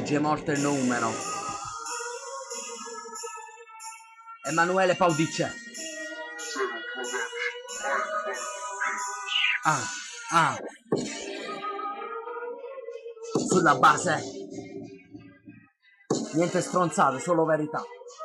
legge morte il numero. Emanuele Paudice. Sulla base niente stronzate, solo verità.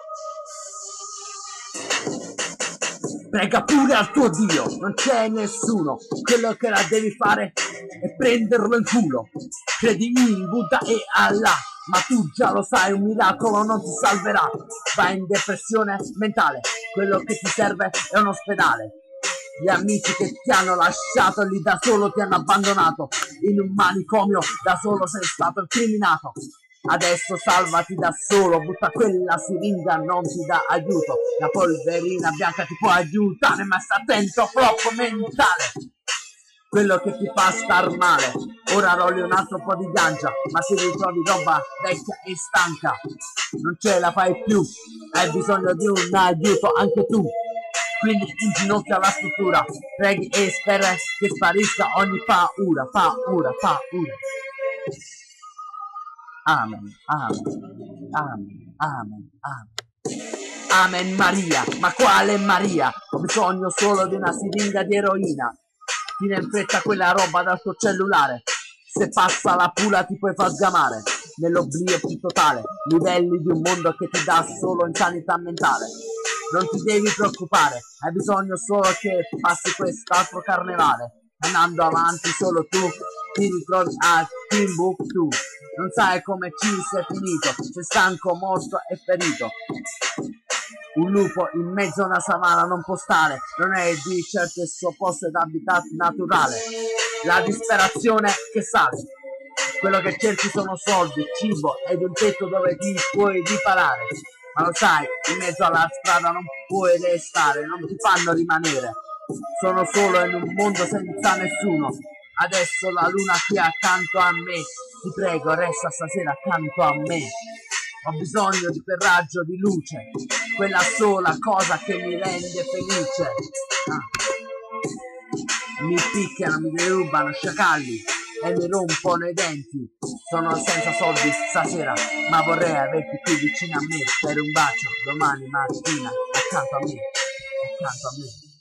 Prega pure al tuo Dio, non c'è nessuno. Quello che la devi fare è prenderlo in culo. Credi in Buddha e Allah, ma tu già lo sai, un miracolo non ti salverà. Vai in depressione mentale, quello che ti serve è un ospedale. Gli amici che ti hanno lasciato lì da solo ti hanno abbandonato. In un manicomio da solo sei stato incriminato. Adesso salvati da solo, butta quella siringa, non ti dà aiuto. La polverina bianca ti può aiutare, ma sta attento, flop mentale. Quello che ti fa star male, ora rolli un altro po' di ganja, ma ti ritrovi roba vecchia e stanca. Non ce la fai più, hai bisogno di un aiuto anche tu. Quindi inginocchia la struttura, preghi e spera che sparisca ogni paura. Amen, amen, amen, amen, amen. Amen Maria, ma quale Maria? Ho bisogno solo di una siringa di eroina. Tira in fretta quella roba dal tuo cellulare. Se passa la pula ti puoi far sgamare. Nell'oblio più totale, livelli di un mondo che ti dà solo insanità mentale. Non ti devi preoccupare, hai bisogno solo che passi quest'altro carnevale. Andando avanti solo tu ti ritrovi a Timbuktu. Non sai come ci sei finito, sei stanco, morto e ferito. Un lupo in mezzo a una savana non può stare, non è di certo il suo posto d'habitat naturale. La disperazione che sale, quello che cerchi sono soldi, cibo ed un tetto dove ti puoi riparare. Ma lo sai, in mezzo alla strada non puoi restare, non ti fanno rimanere. Sono solo in un mondo senza nessuno. Adesso la luna qui accanto a me, ti prego resta stasera accanto a me. Ho bisogno di quel raggio di luce, quella sola cosa che mi rende felice. Mi picchiano, mi derubano sciacalli e mi rompono i denti. Sono senza soldi stasera, ma vorrei averti qui vicino a me per un bacio domani mattina, accanto a me, accanto a me.